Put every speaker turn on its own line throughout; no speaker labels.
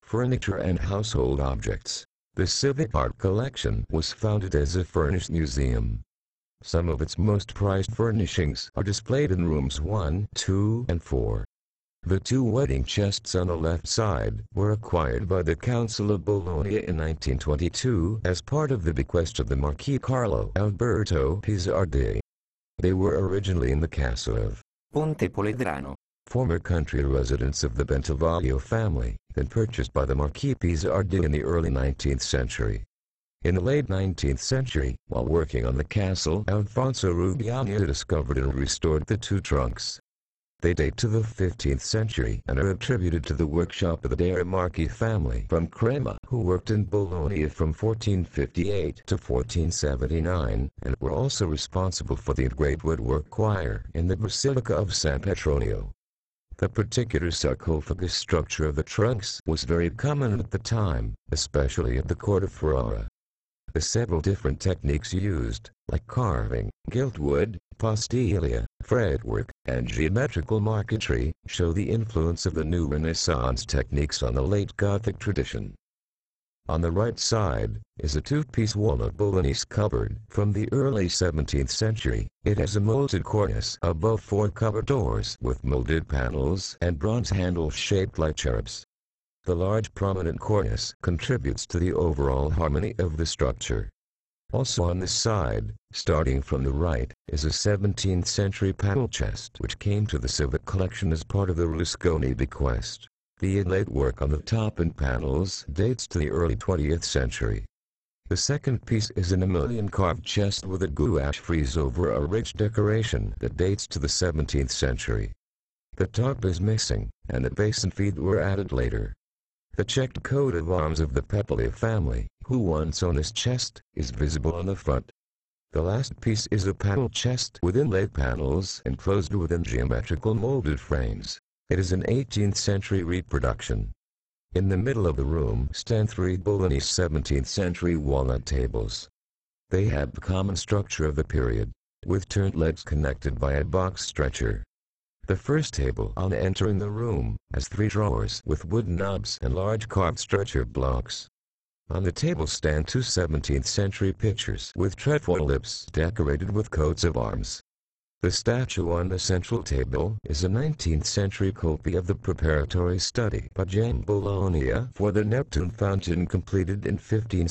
furniture and household objects. The Civic Art Collection was founded as a furnished museum. Some of its most prized furnishings are displayed in rooms 1, 2, and 4. The two wedding chests on the left side were acquired by the Council of Bologna in 1922 as part of the bequest of the Marquis Carlo Alberto Pizzardi. They were originally in the castle of
Ponte Poledrano,
former country residence of the Bentivoglio family, then purchased by the Marquis Pizzardi in the early 19th century. In the late 19th century, while working on the castle, Alfonso Rubiani discovered and restored the two trunks. They date to the 15th century and are attributed to the workshop of the De' Marchi family from Crema, who worked in Bologna from 1458 to 1479, and were also responsible for the great woodwork choir in the Basilica of San Petronio. The particular sarcophagus structure of the trunks was very common at the time, especially at the court of Ferrara. The several different techniques used, like carving, gilt wood, postiglia, fretwork, and geometrical marquetry, show the influence of the new Renaissance techniques on the late Gothic tradition. On the right side is a two-piece walnut Bolognese cupboard from the early 17th century. It has a molded cornice above 4 cupboard doors with molded panels and bronze handles shaped like cherubs. The large prominent cornice contributes to the overall harmony of the structure. Also on this side, starting from the right, is a 17th century panel chest which came to the Civic collection as part of the Rusconi bequest. The inlaid work on the top and panels dates to the early 20th century. The second piece is an Emilian carved chest with a gouache frieze over a rich decoration that dates to the 17th century. The top is missing, and the base and feet were added later. The checked coat of arms of the Pepoli family, who once owned this chest, is visible on the front. The last piece is a panel chest with inlaid panels enclosed within geometrical molded frames. It is an 18th century reproduction. In the middle of the room stand 3 Bolognese 17th century walnut tables. They have the common structure of the period, with turned legs connected by a box stretcher. The first table on entering the room has 3 drawers with wooden knobs and large carved stretcher blocks. On the table stand 2 17th century pictures with trefoil lips decorated with coats of arms. The statue on the central table is a 19th century copy of the preparatory study by Giambologna for the Neptune fountain completed in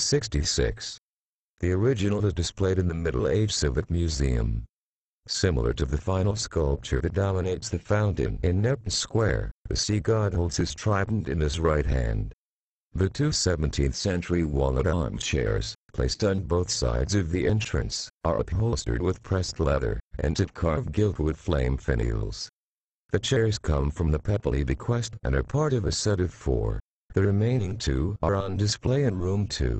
1566. The original is displayed in the Middle Age Civic Museum. Similar to the final sculpture that dominates the fountain in Neptune Square, the sea god holds his trident in his right hand. The 2 17th century walnut armchairs, placed on both sides of the entrance, are upholstered with pressed leather and tip-carved gilt wood flame finials. The chairs come from the Pepoli bequest and are part of a set of 4. The remaining 2 are on display in room 2.